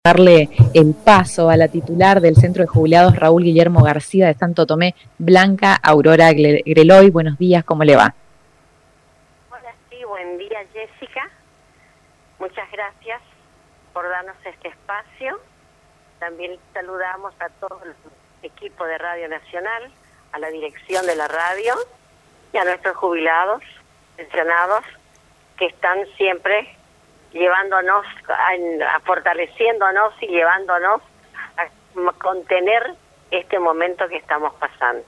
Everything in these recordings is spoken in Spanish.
darle el paso a la titular del Centro de Jubilados Raúl Guillermo García de Santo Tomé, Blanca Aurora Greloy. Buenos días, ¿cómo le va? Hola, sí, buen día, Jessica. Muchas gracias por darnos este espacio. También saludamos a todo el equipo de Radio Nacional, a la dirección de la radio y a nuestros jubilados, pensionados, que están siempre llevándonos, fortaleciéndonos y llevándonos a contener este momento que estamos pasando.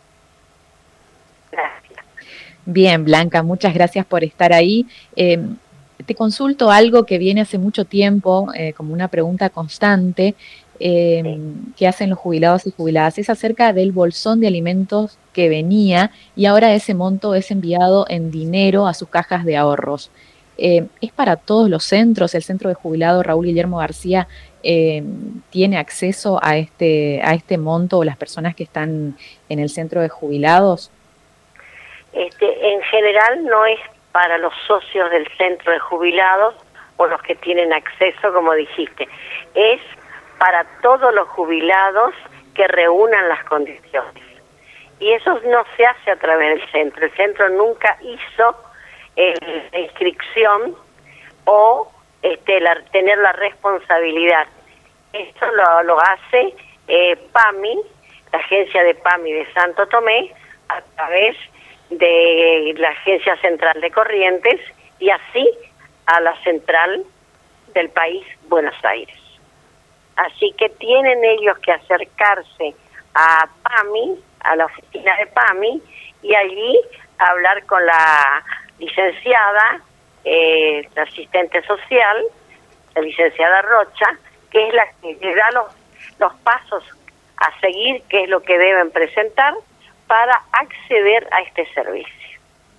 Gracias. Bien, Blanca, muchas gracias por estar ahí. Te consulto algo que viene hace mucho tiempo, como una pregunta constante que hacen los jubilados y jubiladas. Es acerca del bolsón de alimentos que venía y ahora ese monto es enviado en dinero a sus cajas de ahorros. ¿Es para todos los centros? ¿El centro de jubilado Raúl Guillermo García tiene acceso a este monto o las personas que están en el centro de jubilados? En general no es para los socios del centro de jubilados o los que tienen acceso, como dijiste. Es para todos los jubilados que reúnan las condiciones. Y eso no se hace a través del centro. El centro nunca hizo la inscripción o tener la responsabilidad. Esto lo hace PAMI, la agencia de PAMI de Santo Tomé, a través de la Agencia Central de Corrientes y así a la central del país, Buenos Aires. Así que tienen ellos que acercarse a PAMI, a la oficina de PAMI, y allí hablar con la licenciada, la asistente social, la licenciada Rocha, que es la que les da los pasos a seguir, qué es lo que deben presentar para acceder a este servicio.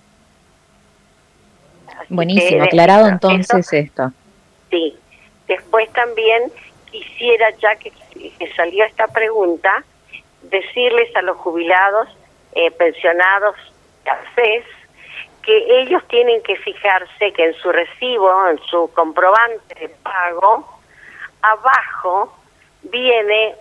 Así buenísimo, aclarado entonces esto. Sí. Después también quisiera, ya que salió esta pregunta, decirles a los jubilados, pensionados, AFES, que ellos tienen que fijarse que en su recibo, en su comprobante de pago, abajo viene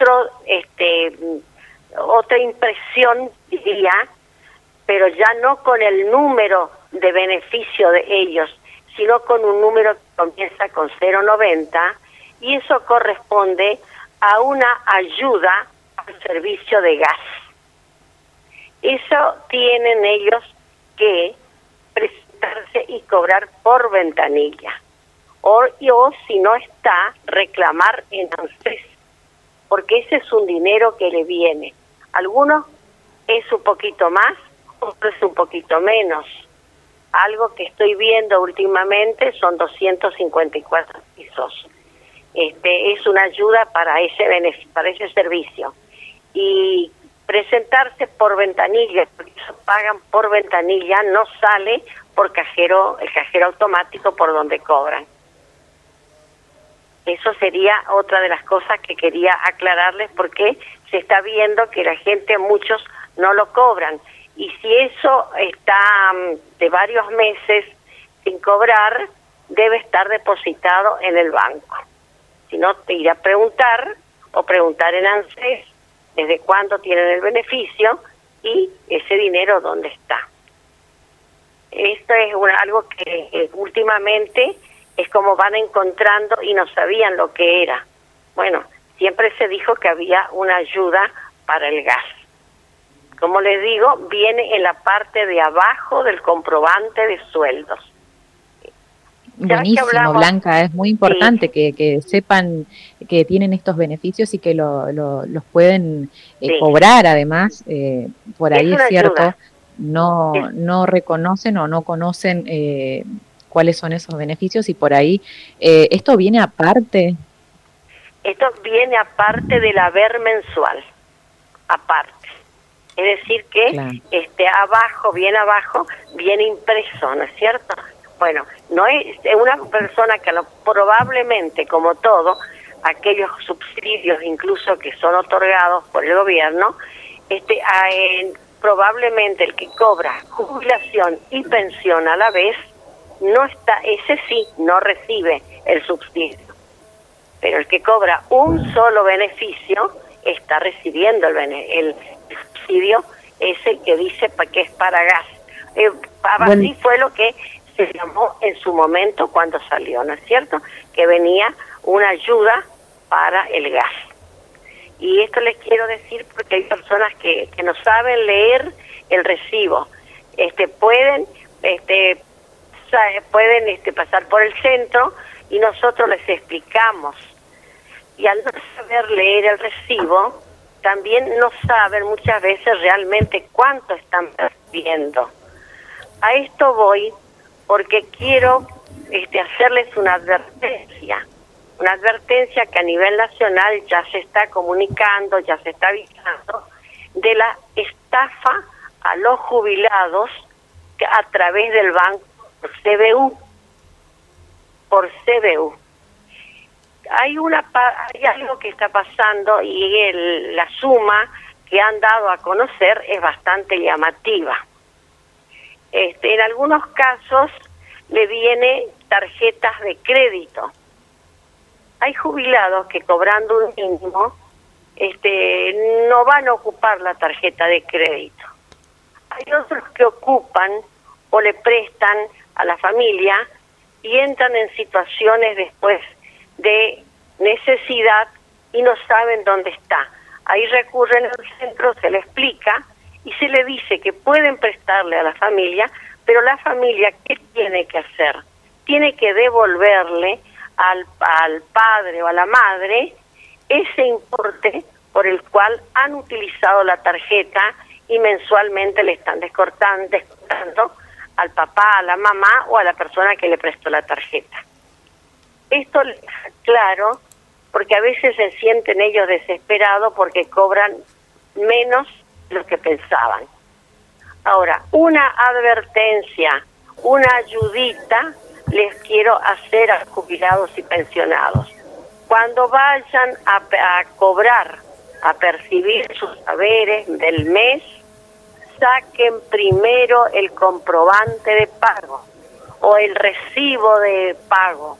otra impresión, diría, pero ya no con el número de beneficio de ellos, sino con un número que comienza con 090, y eso corresponde a una ayuda al servicio de gas. Eso tienen ellos que presentarse y cobrar por ventanilla. O si no está, reclamar en ANSES, porque ese es un dinero que le viene. Algunos es un poquito más, otros es un poquito menos. Algo que estoy viendo últimamente son 254 pesos. Es una ayuda para ese servicio. Y presentarse por ventanilla, porque eso pagan por ventanilla, no sale por el cajero automático por donde cobran. Eso sería otra de las cosas que quería aclararles, porque se está viendo que la gente, muchos no lo cobran. Y si eso está de varios meses sin cobrar, debe estar depositado en el banco. Si no, te irá a preguntar o preguntar en ANSES desde cuándo tienen el beneficio y ese dinero dónde está. Esto es algo que últimamente es como van encontrando y no sabían lo que era. Bueno, siempre se dijo que había una ayuda para el gas. Como les digo, viene en la parte de abajo del comprobante de sueldos. Buenísimo, Blanca, es muy importante que sepan que tienen estos beneficios y que los pueden cobrar además. Por ahí es cierto, ayuda. No reconocen o no conocen cuáles son esos beneficios y por ahí, ¿esto viene aparte? Esto viene aparte del haber mensual, aparte. Es decir que claro. Abajo, bien abajo, viene impreso, ¿no es cierto? Bueno, no es una persona que probablemente, como todo, aquellos subsidios incluso que son otorgados por el gobierno, probablemente el que cobra jubilación y pensión a la vez, no está, ese sí, no recibe el subsidio. pero el que cobra un solo beneficio está recibiendo el subsidio, es el que dice que es para gas. Así fue lo que se llamó en su momento cuando salió, ¿no es cierto? Que venía una ayuda para el gas. Y esto les quiero decir porque hay personas que no saben leer el recibo. Pueden pasar por el centro y nosotros les explicamos. Y al no saber leer el recibo, también no saben muchas veces realmente cuánto están percibiendo. A esto voy porque quiero hacerles una advertencia que a nivel nacional ya se está comunicando, ya se está avisando de la estafa a los jubilados a través del banco por CBU. Hay algo que está pasando y la suma que han dado a conocer es bastante llamativa. En algunos casos le viene tarjetas de crédito. Hay jubilados que cobrando un mínimo no van a ocupar la tarjeta de crédito. Hay otros que ocupan o le prestan a la familia y entran en situaciones después de necesidad y no saben dónde está. Ahí recurren al centro, se le explica y se le dice que pueden prestarle a la familia, pero la familia, ¿qué tiene que hacer? Tiene que devolverle al padre o a la madre ese importe por el cual han utilizado la tarjeta y mensualmente le están descontando al papá, a la mamá o a la persona que le prestó la tarjeta. Esto les deja claro porque a veces se sienten ellos desesperados porque cobran menos de lo que pensaban. Ahora, una advertencia, una ayudita les quiero hacer a jubilados y pensionados. Cuando vayan a cobrar, a percibir sus saberes del mes, saquen primero el comprobante de pago o el recibo de pago.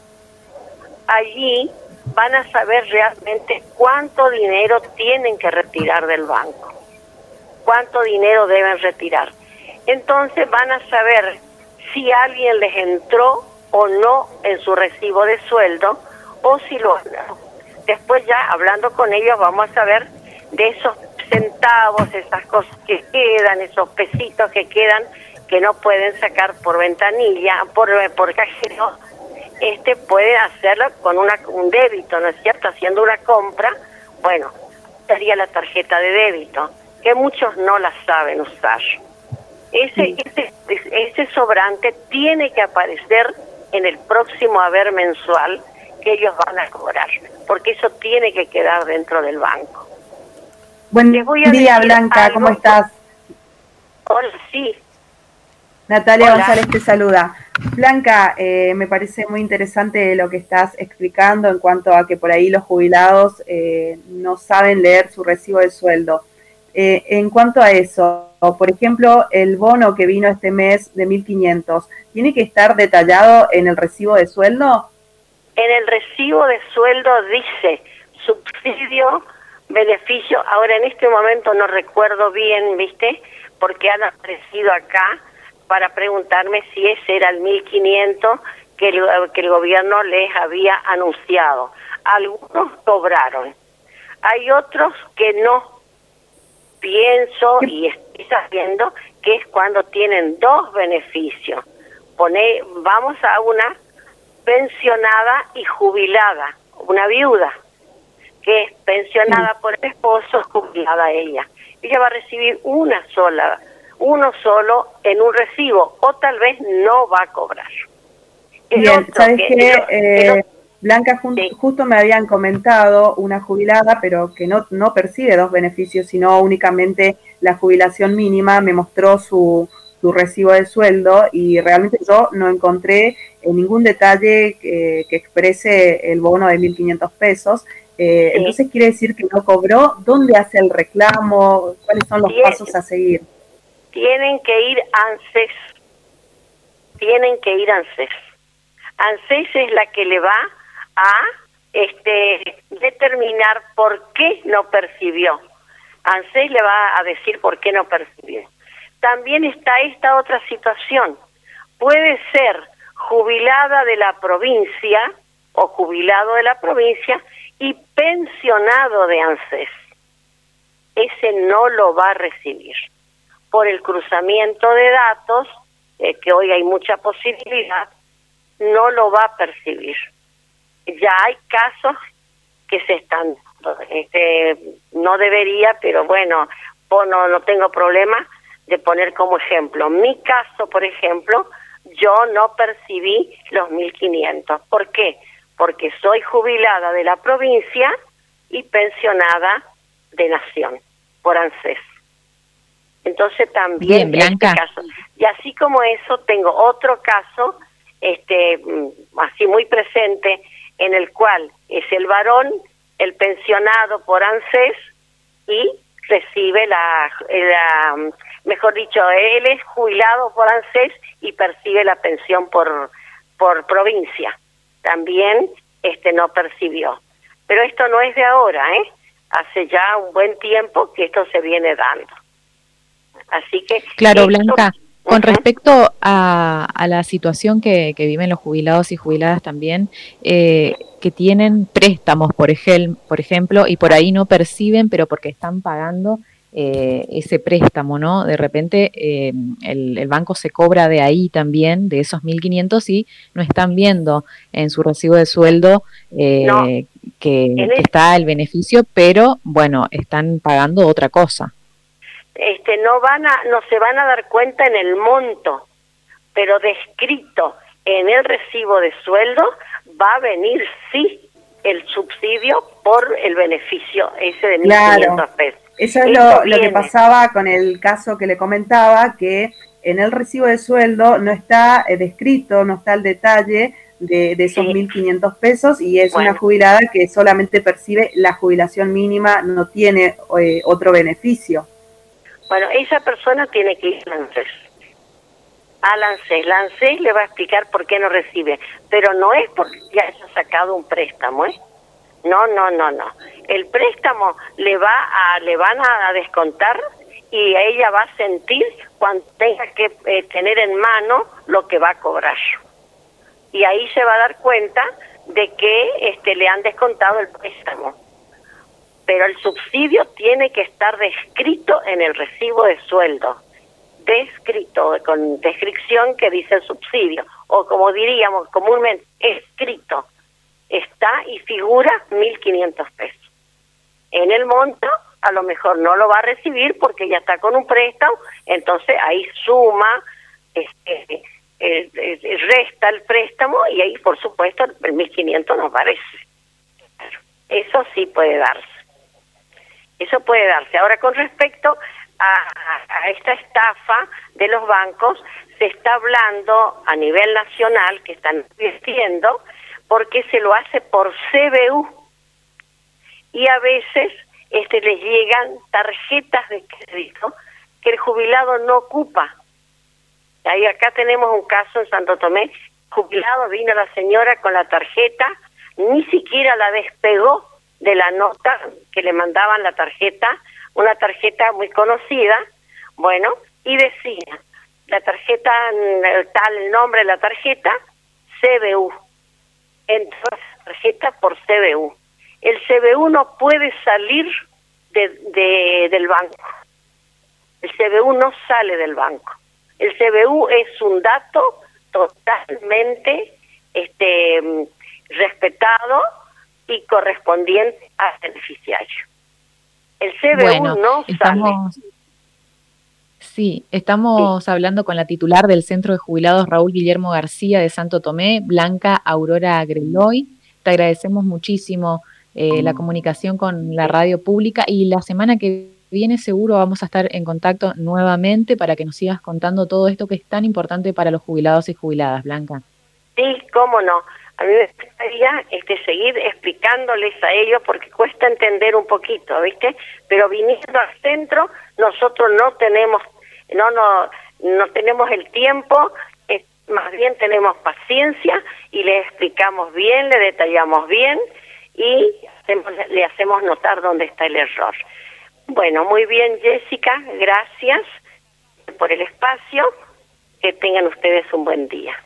Allí van a saber realmente cuánto dinero tienen que retirar del banco, cuánto dinero deben retirar. Entonces van a saber si alguien les entró o no en su recibo de sueldo o si lo no. Después ya hablando con ellos vamos a saber de esos centavos, esas cosas que quedan, esos pesitos que quedan que no pueden sacar por ventanilla, por cajero. Puede hacerlo con un débito, ¿no es cierto? Haciendo una compra, bueno, sería la tarjeta de débito, que muchos no la saben usar. Ese sobrante tiene que aparecer en el próximo haber mensual que ellos van a cobrar, porque eso tiene que quedar dentro del banco. Buen día, Blanca, ¿cómo estás? Hola, sí. Natalia González te saluda. Blanca, me parece muy interesante lo que estás explicando en cuanto a que por ahí los jubilados no saben leer su recibo de sueldo. En cuanto a eso, por ejemplo, el bono que vino este mes de 1.500, ¿tiene que estar detallado en el recibo de sueldo? En el recibo de sueldo dice subsidio, beneficio. Ahora en este momento no recuerdo bien, ¿viste? Porque han aparecido acá para preguntarme si ese era el 1.500 que el gobierno les había anunciado. Algunos cobraron, hay otros que no. Pienso y estoy sabiendo que es cuando tienen dos beneficios. Vamos a una pensionada y jubilada, una viuda, que es pensionada por el esposo, jubilada ella. Ella va a recibir uno solo en un recibo, o tal vez no va a cobrar. Bien, ¿sabes qué? Blanca, justo me habían comentado una jubilada, pero que no percibe dos beneficios, sino únicamente la jubilación mínima, me mostró su recibo de sueldo y realmente yo no encontré ningún detalle que exprese el bono de 1.500 pesos. Entonces quiere decir que no cobró. ¿Dónde hace el reclamo? ¿Cuáles son los pasos a seguir? Tienen que ir a ANSES. ANSES es la que le va a determinar por qué no percibió. ANSES le va a decir por qué no percibió. También está esta otra situación. Puede ser jubilada de la provincia o jubilado de la provincia y pensionado de ANSES. Ese no lo va a recibir. Por el cruzamiento de datos, que hoy hay mucha posibilidad, no lo va a percibir. Ya hay casos que se están, no debería, pero bueno, no tengo problema de poner como ejemplo. Mi caso, por ejemplo, yo no percibí los 1.500. ¿Por qué? Porque soy jubilada de la provincia y pensionada de Nación, por ANSES. Entonces también bien, Blanca. Este caso. Y así como eso, tengo otro caso, así muy presente, en el cual es el varón, el pensionado por ANSES y recibe mejor dicho, él es jubilado por ANSES y percibe la pensión por provincia. También no percibió. Pero esto no es de ahora, hace ya un buen tiempo que esto se viene dando. Así que... Claro, Blanca, con respecto a la situación que viven los jubilados y jubiladas también, que tienen préstamos, por ejemplo, y por ahí no perciben, pero porque están pagando ese préstamo, ¿no? De repente el banco se cobra de ahí también, de esos 1.500, y no están viendo en su recibo de sueldo que está el beneficio, pero bueno, están pagando otra cosa. No se van a dar cuenta en el monto, pero descrito en el recibo de sueldo va a venir sí el subsidio por el beneficio ese de 1.500 pesos. Eso es lo que pasaba con el caso que le comentaba, que en el recibo de sueldo no está descrito, no está el detalle de esos 1.500 pesos, y es una jubilada que solamente percibe la jubilación mínima, no tiene otro beneficio. Bueno, esa persona tiene que ir a ANSES. La ANSES le va a explicar por qué no recibe, pero no es porque ya haya sacado un préstamo, No. El préstamo le van a descontar y ella va a sentir cuando tenga que tener en mano lo que va a cobrar. Y ahí se va a dar cuenta de que le han descontado el préstamo. Pero el subsidio tiene que estar descrito en el recibo de sueldo, descrito, con descripción que dice el subsidio, o como diríamos comúnmente, escrito, está y figura 1.500 pesos. En el monto, a lo mejor no lo va a recibir porque ya está con un préstamo, entonces ahí suma, resta el préstamo y ahí, por supuesto, el 1.500 no aparece. Eso sí puede darse. Eso puede darse. Ahora, con respecto a esta estafa de los bancos, se está hablando a nivel nacional que están invirtiendo porque se lo hace por CBU y a veces les llegan tarjetas de crédito que el jubilado no ocupa. Ahí acá tenemos un caso en Santo Tomé, jubilado, vino la señora con la tarjeta, ni siquiera la despegó de la nota que le mandaban la tarjeta, una tarjeta muy conocida, y decía, la tarjeta, tal el nombre de la tarjeta, CBU. Entonces, tarjeta por CBU. El CBU no puede salir del banco. El CBU no sale del banco. El CBU es un dato totalmente respetado y correspondiente al beneficiario. El CBU no sale. Sí, estamos hablando con la titular del Centro de Jubilados Raúl Guillermo García de Santo Tomé, Blanca Aurora Greloy. Te agradecemos muchísimo la comunicación con la radio pública y la semana que viene seguro vamos a estar en contacto nuevamente para que nos sigas contando todo esto que es tan importante para los jubilados y jubiladas, Blanca. Sí, cómo no. A mí me gustaría seguir explicándoles a ellos porque cuesta entender un poquito, ¿viste? Pero viniendo al centro, nosotros no tenemos el tiempo, más bien tenemos paciencia y les explicamos bien, le detallamos bien y le hacemos notar dónde está el error. Bueno, muy bien, Jessica, gracias por el espacio. Que tengan ustedes un buen día.